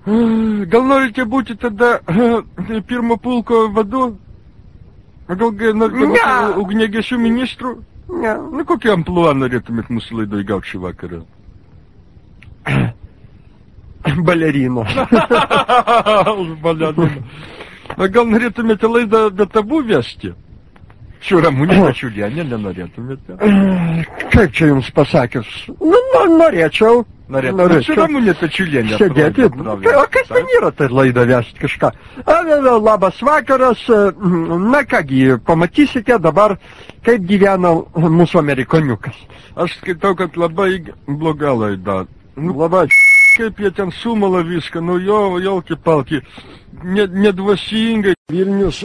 Gal norite būti tada pirmo pulko vadu? Gal norite būti ugniagesių ministrų? Ne. Nu, kokį ampluą norėtumėt mūsų laidoj gauti šį vakarą? Balerino. Balerino. Gal norėtumėte laidą be tabų vesti? Su Ramunė Čiulienė nenorėtumėte? Kaip čia jums pasakius? Nu, norėčiau. Norėtumėte su Ramunė Čiulienė. Sėdėti. O kas ten yra, tai laidą vesti kažką? Labas vakaras. Na kągi, pamatysite dabar, kaip gyvena mūsų amerikoniukas. Aš skaitau, kad labai bloga laida. Nu, labai. Kaip jie ten sumala viską, nu jo, jolki palki, nedvasingai. Vilnius